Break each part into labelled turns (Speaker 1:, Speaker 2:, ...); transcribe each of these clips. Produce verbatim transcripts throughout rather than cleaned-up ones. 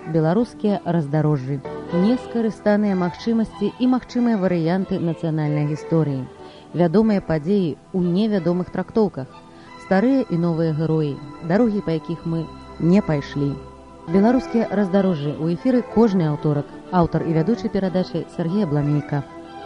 Speaker 1: беларускія раздарожжы, нескарыстаныя магчымасці і магчымыя варыянты нацыянальнай гісторыі, вядомыя падзеі ў невядомых трактоўках, старыя і новыя героі, дарогі, па якіх мы не пайшлі. Беларускія раздарожжы ў эфіры кожны аўторак. Аўтар і вядучы перадачы Сергей Абламейка.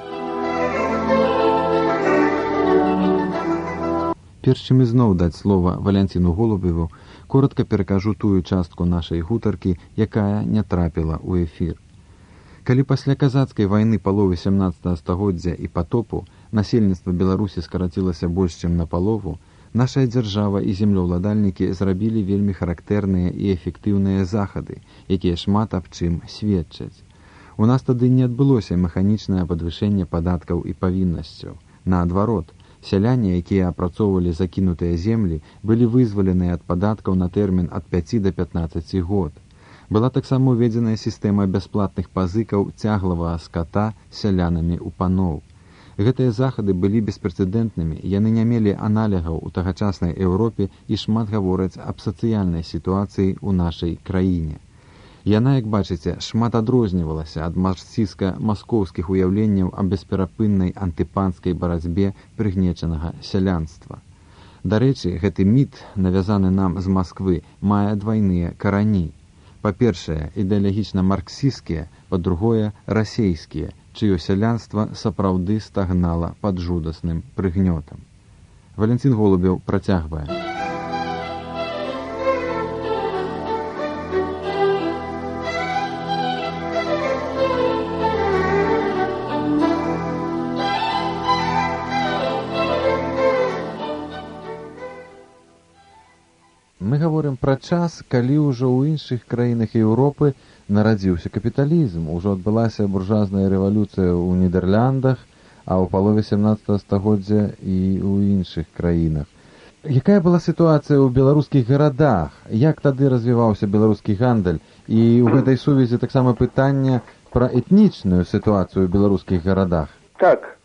Speaker 2: Перш чым ізноў даць слова Валянціну Голубеву, коротка перакажу тую частку нашай гутаркі, якая не трапіла ў эфір. Калі пасля казацкай вайны паловы сямнаццатага стагоддзя і патопу насельніцтва Беларусі скарацілася больш чым на палову, наша дзяржава і землеўладальнікі зрабілі вельмі характэрныя і эфектыўныя захады, якія шмат аб чым сведчаць. У нас тады не адбылося механічнае падвышэнне падаткаў і павіннасцяў. Наадварот, сяляне, якія апрацоўвалі закінутыя землі, былі вызваленыя ад падаткаў на тэрмін ад пяці да пятнаццаці год. Была таксама уведзеная сістэма бясплатных пазыкаў цяглавага ската сялянамі ў паноў. Гэтыя захады былі беспрэцэдэнтнымі, яны не мелі аналегаў у тагачаснай Еўропе і шмат гавораць аб сацыяльнай сітуацыі ў нашай краіне. Яна, як бачыце, шмат адрознівалася ад марксістска-маскоўскіх уяўленняў аб бесперапыннай антыпанскай барацьбе прыгнечанага сялянства. Дарэчы, гэты міт, навязаны нам з Масквы, мае двайныя карані. Па-першае, ідэалагічна марксісцкія, па-другое, расейскія, чыё сялянства сапраўды стагнала пад жудасным прыгнётам. Валянцін Голубеў працягвае. Мы гаворым пра час, калі ўжо ў іншых краінах Еўропы нарадзіўся капіталізм, ужо адбылася буржуазная рэвалюцыя ў Нідэрляндах, а ў палове сямнаццатага стагоддзя і ў іншых краінах. Якая была сітуацыя ў беларускіх гарадах? Як тады развіваўся беларускі гандаль? І ў гэтай сувязі таксама пытанне пра этнічную сітуацыю ў беларускіх гарадах.
Speaker 3: Так.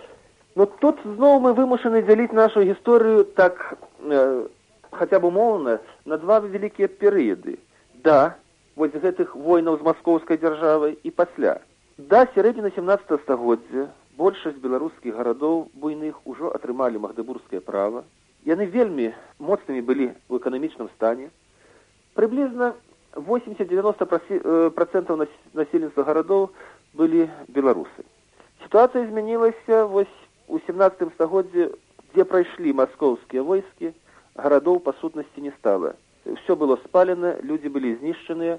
Speaker 3: Ну тут зноў мы вымушаны дзяліць нашу гісторыю так... Э... хотя б умоўна, на два вялікія перыяды. Да, вось гэтых войнаў з маскоўскай дзяржавай і пасля. Да сярэдзіны сямнаццатага стагоддзя большасць беларускіх гарадоў буйных ужо атрымалі магдыбургскае права. Яны вельмі моцнымі былі ў эканамічным стане. Прыблізна восемьдесят-девяносто процентов насельніцтва гарадоў былі беларусы. Сітуацыя змянілася вось у сямнаццатым стагоддзі, дзе прайшлі маскоўскія войскі, гарадоў па сутнасці не стала. Все было спалена, людзі былі знішчаныя.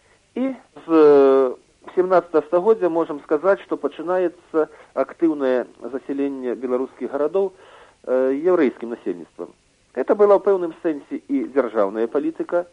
Speaker 3: І з сямнаццатага стагоддзя можам сказаць, што пачынаецца актыўнае засяленне беларускіх гарадоў яўрэйскім насельніцтвам. Это была ў пэўным сэнсе і дзяржаўная палітыка,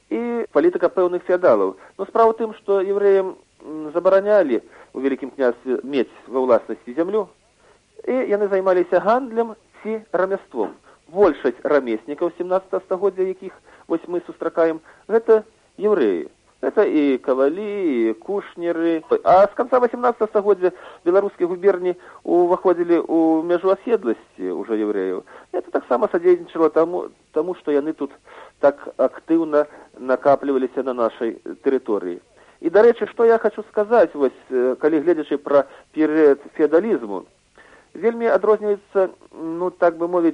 Speaker 3: і палітыка пэўных феадалаў. Но справа ў тым, што еврэям забаранялі у Вялікім княстве мець ва ўласнасці зямлю, і яны займаліся гандлем ці рамяством. Большасць рамеснікаў сямнаццатага стагоддзя, якіх вось мы сустракаем, гэта еврэі. Гэта і кавалі, і кушнеры. А з канца васямнаццатага стагоддзя беларускія губерні уваходзілі ў мяжу аседласці ўжо еврэяў. Это таксама садзейнічала таму, таму, што яны тут так актыўна накапліваліся на нашай тэрыторыі. І, дарэчы, што я хочу сказаць, вось, калі гледзячы пра перыяд феадалізму, вельмі адрозніваецца, ну, так бы мовіць,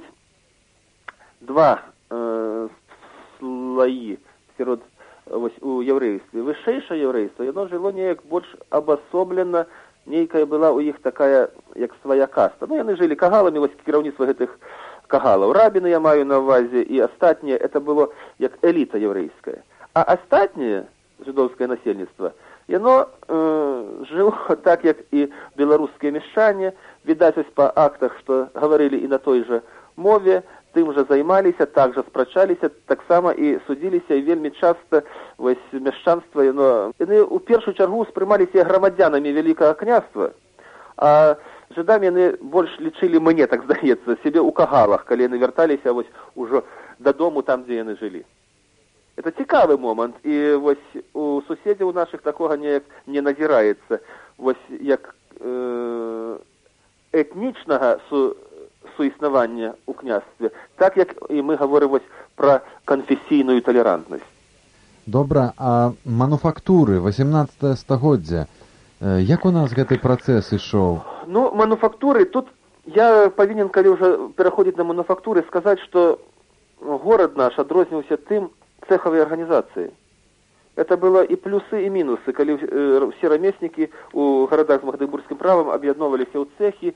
Speaker 3: два э, слаі сярод вось, у яўрэйстве. Вышэйшае яўрэйство, яно жыло неяк больш абасоблена, нейкая была ў іх такая, як свая каста. Ну, яны жылі кагаламі, вось кіраўніцтва гэтых кагалаў. Рабіны я маю на ўвазе, і астатняе, это было як эліта яўрэйская. А астатняе жыдоўскае насельніцтва, яно э, жыло так, як і беларускія мяшчане, відаць ось па актах, што гаварылі і на той жа мове, тым жа займаліся, так жа спрачаліся, таксама і судзіліся, і вельмі часта вось мяшчанства, яно, яны ў першую чаргу спрымаліся грамадзянамі Вялікага княства, а жыдамі яны больш лічылі, мне так здаецца, сябе ў кагалах, калі яны вярталіся вось ужо дадому там, дзе яны жылі. Это цікавы момант, і вось у суседзяў нашых такога неяк не назіраецца, вось як э, этнічнага су суіснавання ў княстве, так як і мы гаворым вось пра канфесійную талерантнасць.
Speaker 2: Добра, а мануфактуры восемнадцатае стагоддзя, як у нас гэты працэс ішоў?
Speaker 3: Ну, мануфактуры, тут я павінен, калі ўжо пераходзіць на мануфактуры, сказаць, што горад наш адрозніваўся тым цэхавай арганізацыі. Это было і плюсы, і мінусы, калі ўсе рамеснікі ў гарадах з магдыбургскім правам аб'ядноўваліся ў цэхі,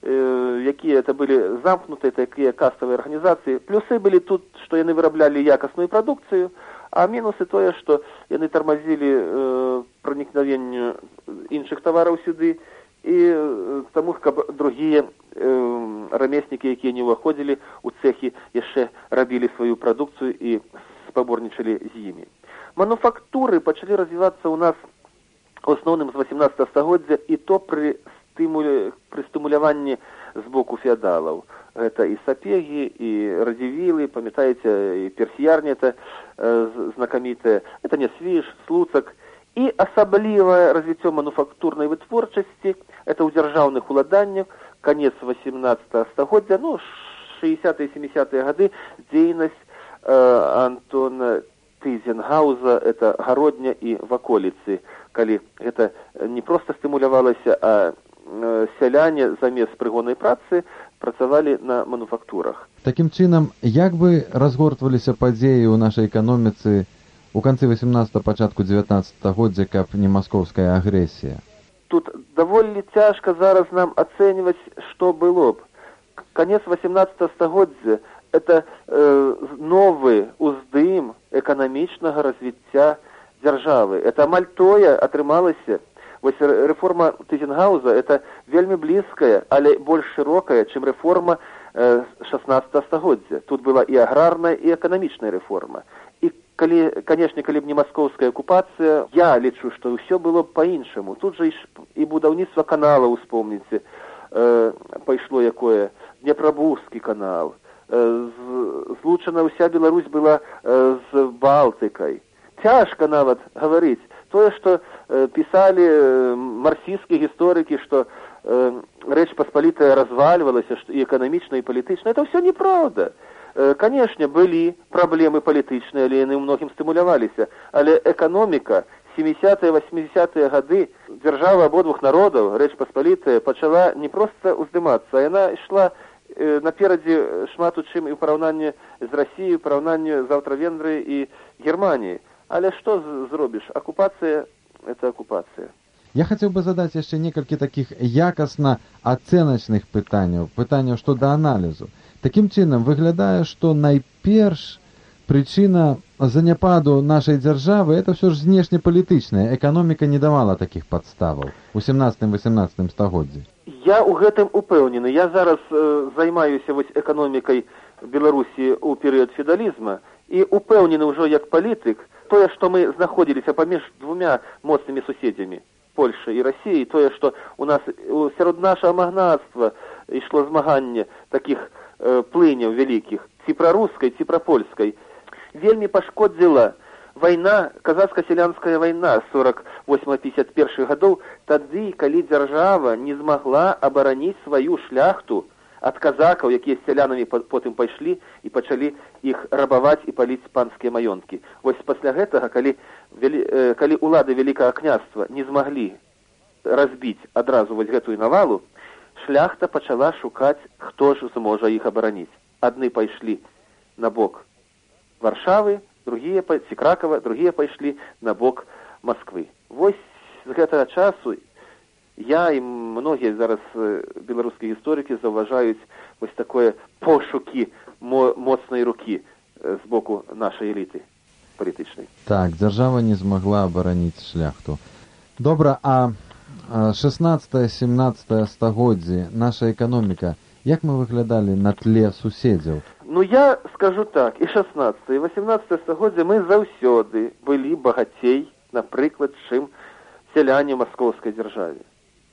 Speaker 3: якія это былі замкнутыя, такія каставыя арганізацыі. Плюсы былі тут, што яны выраблялі якасную прадукцыю, а мінусы тое, што яны тармазілі пранікнавенню іншых тавараў сюды, і таму, каб другія рамеснікі, якія не ўваходзілі ў цэхі, яшчэ рабілі сваю прадукцыю і спаборнічалі з імі. Мануфактуры пачалі развівацца ў нас у асноўным з восемнадцатага стагоддзя, і то пры, стымуле, пры стымуляванні з боку феадалаў. Гэта і сапегі, і радзівілы, памятаеце, і персіярня это э, знакамітая, это Нясвіж, Слуцак. І асаблівае развіццё мануфактурнай вытворчасці, это ў дзяржаўных уладаннях, канец восемнадцатага стагоддзя, ну, шэсцятыя сямідзясятыя гады, дзейнасць э, Антона Тызенгауза, это гародня і ваколіцы, калі гэта не проста стымулявалася, а э, сяляне замест прыгоннай працы працавалі на мануфактурах.
Speaker 2: Такім чынам, як бы разгортваліся падзеі ў нашай эканоміцы у канцы восемнадцатага, пачатку дзевятнаццатага стагоддзя, каб не маскоўская агрэсія?
Speaker 3: Тут даволі цяжка зараз нам ацэньваць, што было б. Канец восемнадцатага стагоддзя – это э, новы уздым эканамічнага развіцця дзяржавы. Это амаль тое атрымалася. Вось рэформа Тызенгауза – это вельмі блізкая, але больш шырокая, чым рэформа э, шаснаццатага стагоддзя. Тут была і аграрная, і эканамічная рэформа. І калі, канешне, калі б не маскоўская акупацыя, я лічу, што ўсё было б па-іншаму. Тут жа і будаўніцтва каналаў, успомніце, э, пайшло якое, Днепрабурскі канал. Злучана ўся Беларусь была э, з Балтыкай. Цяжка нават гаварыць. Тое, што э, пісалі э, марксісцкія гісторыкі, што э, Рэч Паспалітая развальвалася, што і эканамічна, і палітычна, это ўсё неправда. Э, канешне, былі праблемы палітычныя, але яны ў многім стымуляваліся. Але эканоміка, сямідзясятыя, восьмідзясятыя гады, дзяржава абодвух народаў, Рэч Паспалітая, пачала не проста ўздымацца, а яна ішла наперадзе шмат у чым і ў параўнанні з Расіяй, у параўнанні з Аўстра-Венгрыяй і Германіяй. Але што зробіш? Акупацыя – это акупацыя.
Speaker 2: Я хацеў бы задаць яшчэ некалькі такіх якасна ацэначных пытанняў, пытанняў што да аналізу. Такім чынам, выглядае, што найперш прычына заняпаду нашай дзяржавы – это ўсё ж знешнепалітычная. Эканоміка не давала такіх падставаў у сямнаццатым-васемнаццатым стагоддзі.
Speaker 3: Я ў гэтым упэўнены. Я зараз э, займаюся вось эканомікай Беларусі ў перыяд феодалізма і упэўнены ўжо як палітык тое, што мы знаходзіліся паміж двумя моцнымі суседзямі, Польшай і Расіяй, тое, што у нас сярод нашага магнацтва ішло змаганне такіх э, плыняў вялікіх, ці прарускай, ці прапольскай, вельмі пашкодзіла вайна, казацка-сялянская вайна сорок восьмага — пятьдесят першых гадоў, тады, калі дзяржава не змагла абараніць сваю шляхту ад казакаў, якія з сялянамі потым пайшлі і пачалі іх рабаваць і паліць панскія маёнткі. Вось пасля гэтага, калі, калі улады Вялікага княства не змаглі разбіць адразу вось гэтую навалу, шляхта пачала шукаць, хто ж зможа іх абараніць. Адны пайшлі на бок Варшавы, другія, ці Кракава, другія пайшлі на бок Масквы. Вось з гэтага часу я і многія зараз беларускія гісторыкі заўважаюць вось такое пошукі мо, моцнай рукі з боку нашай эліты палітычнай.
Speaker 2: Так, дзяржава не змагла абараніць шляхту. Добра, а шаснаццатае-сямнаццатае стагоддзі наша эканоміка, як мы выглядалі на тле суседзяў?
Speaker 3: Ну, я скажу так, і шаснаццатае, і васемнаццатае стагоддзя мы заўсёды былі багацей, напрыклад, чым сяляне маскоўскай дзяржаве.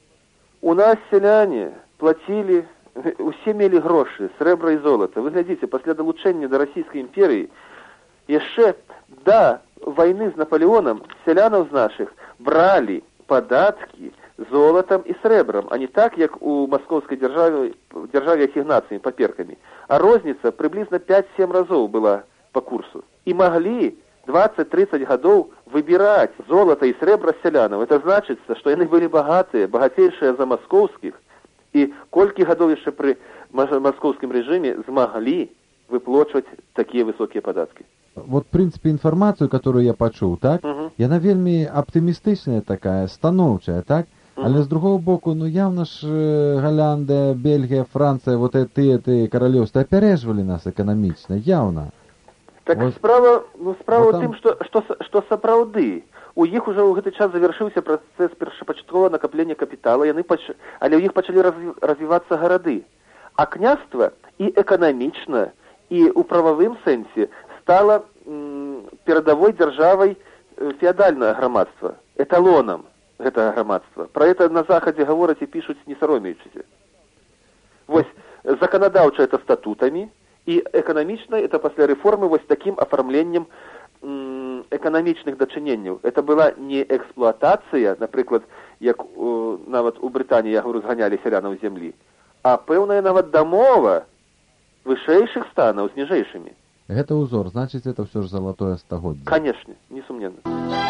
Speaker 3: У нас сяляне плацілі, усе мелі грошы, срэбра і золата. Вы глядзіце, пасля далучэння да расійскай імперыі, яшчэ да вайны з Наполеонам сялянаў з нашых бралі падаткі золатам і срэбрам, а не так, як у маскоўскай дзяржаве, дзяржаве асігнацыямі, паперкамі. А розніца прыблізна пяць-сем разоў была па курсу. І маглі двадцать-тридцать гадоў выбіраць золата і срэбра сялянаў. Это значыцца, што яны былі багатыя, багацейшыя за маскоўскіх, і колькі гадоў яшчэ пры маскоўскім рэжыме змаглі выплачваць такія высокія падаткі.
Speaker 2: Вот, в принципе, информацию, которую я почув, так,
Speaker 3: угу.
Speaker 2: яна вельмі оптимистичная такая, становчая, так,
Speaker 3: угу.
Speaker 2: але з другого боку, ну, явно ж Голландия, Бельгия, Франция, вот эти, эти королевства опереживали нас экономично, явно.
Speaker 3: Так
Speaker 2: вот.
Speaker 3: справа, ну, справа
Speaker 2: вот
Speaker 3: ў тым, што, што, што сапраўды. У іх уже ў гэты час завяршыўся працэс першапачатковага накаплення капітала, яны пач... але ў іх пачалі разві... развівацца гарады. А княства і эканамічна, і ў прававым сэнсе стала м, перадавой дзяржавай феадальнае грамадства, эталонам гэтага грамадства. Пра гэта на Захадзе гавораць і пішуць не саромеючыся. Вось, заканадаўча это статутамі, і эканамічна это пасля рэформы вось такім афармленнем м, эканамічных дачыненняў. Это была не эксплуатацыя, напрыклад, як у, нават у Брытаніі, я говорю, зганялі сялянаў зямлі, а пэўная нават дамова вышэйшых станаў з ніжэйшымі.
Speaker 2: Гэта ўзор, значыць, это ўсё ж залатое стагоддзе.
Speaker 3: Канешне, несумненна.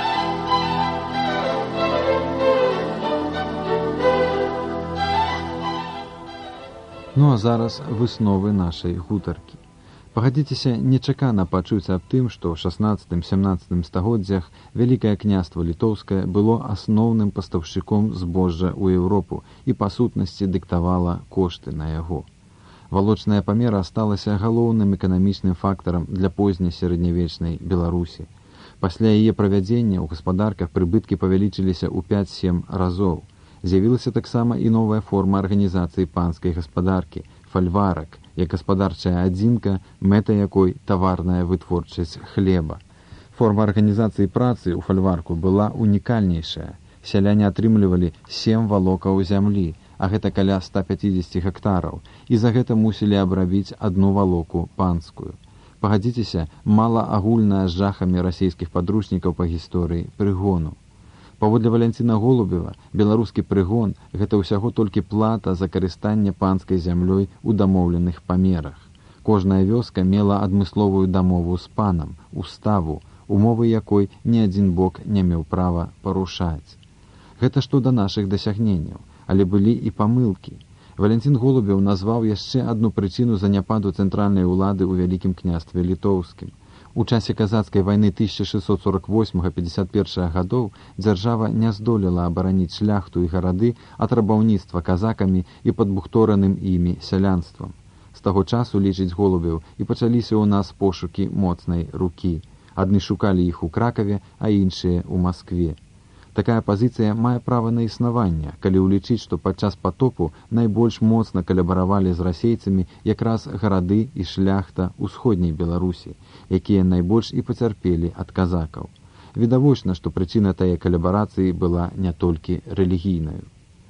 Speaker 2: Ну а зараз высновы нашай гутаркі. Пагадзіцеся нечакана пачуць аб тым, што ў шаснаццатым-сямнаццатым стагоддзях Вялікае княства Літоўскае было асноўным пастаўшчыком збожжа ў Еўропу і па сутнасці дыктавала кошты на яго. Валочная памера асталася галоўным эканамічным фактарам для позняй сярэднявечнай Беларусі. Пасля яе правядзення ў гаспадарках прыбыткі павялічыліся ў пяць-сем разоў. З'явілася таксама і новая форма арганізацыі панскай гаспадаркі – фальварак, як гаспадарчая адзінка, мэта якой таварная вытворчасць хлеба. Форма арганізацыі працы ў фальварку была унікальнейшая. Сяляне атрымлівалі сем валокаў зямлі, а гэта каля ста пяцідзесяці гектараў, і за гэта мусілі абрабіць адну валоку панскую. Пагадзіцеся, мала агульная з жахамі расійскіх падручнікаў па гісторыі прыгону. Паводле Валянціна Голубева, беларускі прыгон – гэта ўсяго толькі плата за карыстанне панскай зямлёй у дамоўленых памерах. Кожная вёска мела адмысловую дамову з панам, уставу, умовы якой ні адзін бок не меў права парушаць. Гэта што да нашых дасягненняў, але былі і памылкі. Валянцін Голубеў назваў яшчэ адну прычыну заняпаду цэнтральнай улады ў Вялікім княстве Літоўскім. У часе казацкай вайны тысяча шэсцьсот сорок восьмага — пятьдесят первага гадоў дзяржава не здолела абараніць шляхту і гарады ад рабаўніцтва казакамі і падбухтораным імі сялянствам. З таго часу, лічыць Голубеў, і пачаліся ў нас пошукі моцнай рукі. Адны шукалі іх у Кракаве, а іншыя ў Маскве. Такая пазіцыя мае права на існаванне, калі ўлічыць, што падчас патопу найбольш моцна калабаравалі з расейцамі якраз гарады і шляхта ўсходняй Беларусі, якія найбольш і пацярпелі ад казакаў. Відавочна, што прычына тае калабарацыі была не толькі рэлігійнаю.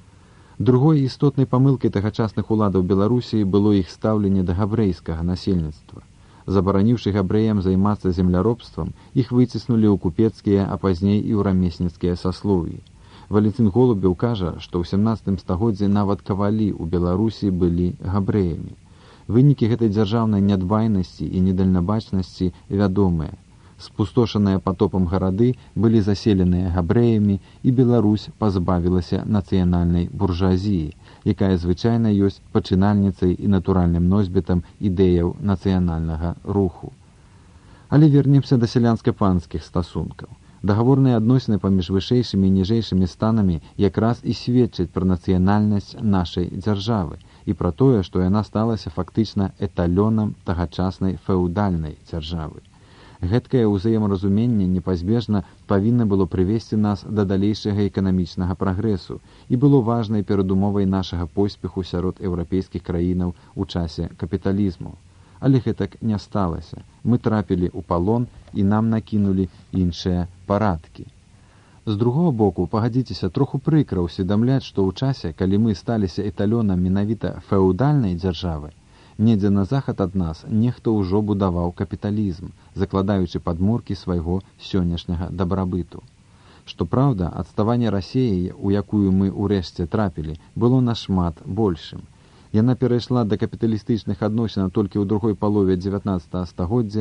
Speaker 2: Другой істотнай памылкай тагачасных уладаў Беларусі было іх стаўленне да габрэйскага насельніцтва. Забараніўшы габрэям займацца земляробствам, іх выціснулі ў купецкія, а пазней і ў рамесніцкія саслоўі. Валентин Голубеў кажа, што ў сямнаццатым стагоддзі нават кавалі ў Беларусі былі габрэямі. Вынікі гэтай дзяржаўнай нядбайнасці і недальнабачнасці вядомыя. Спустошаныя патопам гарады былі заселеныя габрэямі, і Беларусь пазбавілася нацыянальнай буржуазіі, якая звычайна ёсць пачынальніцай і натуральным носьбітам ідэяў нацыянальнага руху. Але вернемся да сялянска-панскіх стасункаў. Дагаворныя адносіны паміж вышэйшымі і ніжэйшымі станамі якраз і сведчаць пра нацыянальнасць нашай дзяржавы і пра тое, што яна сталася фактычна эталёнам тагачаснай феўдальнай дзяржавы. Гэткае ўзаемаразуменне непазбежна павінна было прывесці нас да далейшага эканамічнага прагрэсу і было важнай перадумовай нашага поспеху сярод еўрапейскіх краінаў у часе капіталізму. Але гэтак не сталася. Мы трапілі ў палон і нам накінулі іншыя парадкі. З другого боку, пагадзіцеся, троху прыкра ўсведамляць, што ў часе, калі мы сталіся эталёнам менавіта феўдальнай дзяржавы, недзе на захад ад нас нехта ўжо будаваў капіталізм, закладаючы падмуркі свайго сённяшняга дабрабыту. Што праўда, адставанне Расіі, у якую мы ўрэшце трапілі, было нашмат большым. Яна перайшла да капіталістычных адносінаў толькі ў другой палове дзевятнаццатага стагоддзя,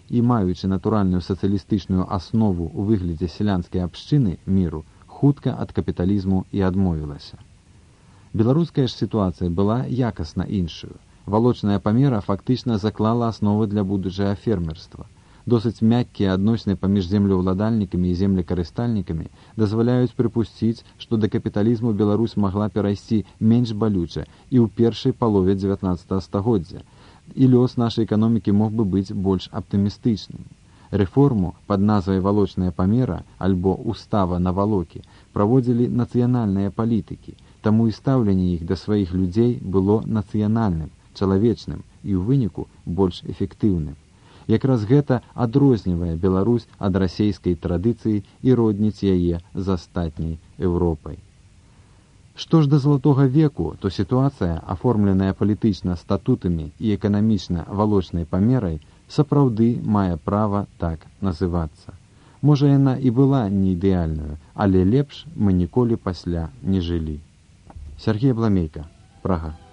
Speaker 2: і маючы натуральную сацыялістычную аснову ў выглядзе сялянскай абшчыны міру, хутка ад капіталізму і адмовілася. Беларуская ж сітуацыя была якасна іншую. Валочная памера фактычна заклала асновы для будучага фермерства. Досыць мяккія адносіны паміж землеўладальнікамі і землекарыстальнікамі дазваляюць прыпусціць, што да капіталізму Беларусь магла перайсці менш балюча і ў першай палове дзевятнаццатага стагоддзя, і лёс нашай эканомікі мог бы быць больш аптымістычным. Рэформу пад назвай «Валочная памера» альбо «Устава на валокі» праводзілі нацыянальныя палітыкі, таму і стаўленне іх да сваіх людзей было нацыянальным, чалавечным і ў выніку больш эфектыўным. Якраз гэта адрознівае Беларусь ад расейскай традыцыі і родніць яе з астатняй Еўропай. Што ж да Залатога веку, то сітуацыя, аформленая палітычна статутамі і эканамічна валочнай памерай, сапраўды мае права так называцца. Можа, яна і была не ідэальную, але лепш мы ніколі пасля не жылі. Сергей Бламейка, Прага.